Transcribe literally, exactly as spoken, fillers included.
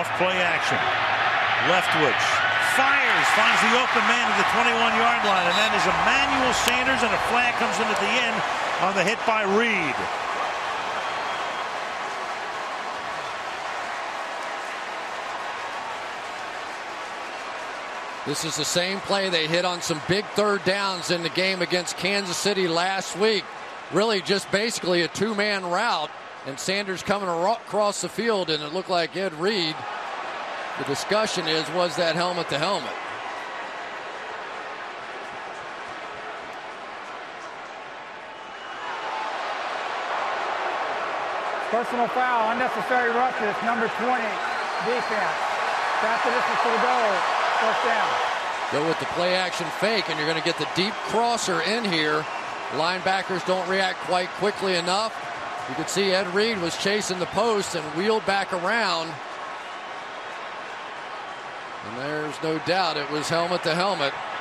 Off play action. Leftwich fires, finds the open man at the twenty-one yard line, and that is Emmanuel Sanders, and a flag comes in at the end on the hit by Reed. This is the same play they hit on some big third downs in the game against Kansas City last week. Really just basically a two-man route, and Sanders coming across the field, and it looked like Ed Reed. The discussion is, was that helmet to helmet? Personal foul, unnecessary roughness, number twenty, defense. After this is for the goal. First down. Go with the play action fake, and you're going to get the deep crosser in here. Linebackers don't react quite quickly enough. You could see Ed Reed was chasing the post and wheeled back around. And there's no doubt it was helmet to helmet.